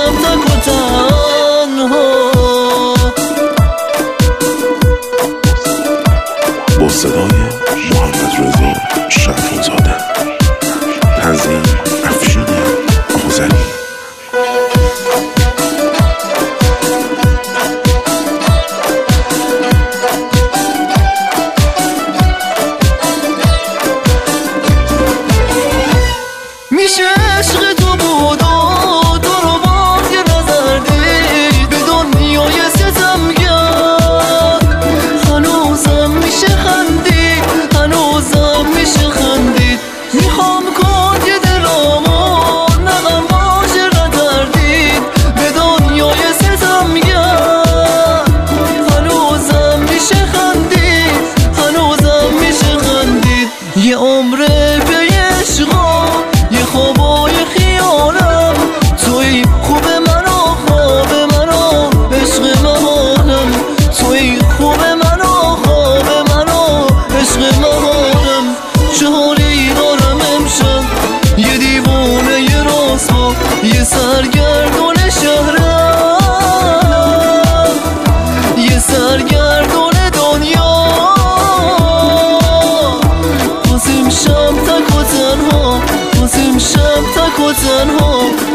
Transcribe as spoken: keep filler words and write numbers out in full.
شب تک و تنها. با صدای محمد رضا شرف‌زاده، تنظیم افشین آذری. میشه عشق تو بود و تو رو با یه نظر دید به دنیای ستم کرد. هنوزم میشه خندید، هنوزم میشه خندید. میخوام کن یه دلامون نغم باشه ندردید به دنیای ستم کرد. هنوزم میشه خندید، هنوزم میشه خندید. یه عمره به عشقا یه خوابای خیالم، توی خوب منو خواب منو عشق مهانم. توی خوب منو خواب منو عشق مهانم. چه حالی دارم امشب، یه دیوونه یه راستا، یه سرگردون شهرم، یه سرگردون دنیا. بازم شب تک و تنها، بازم شب تک و تنها.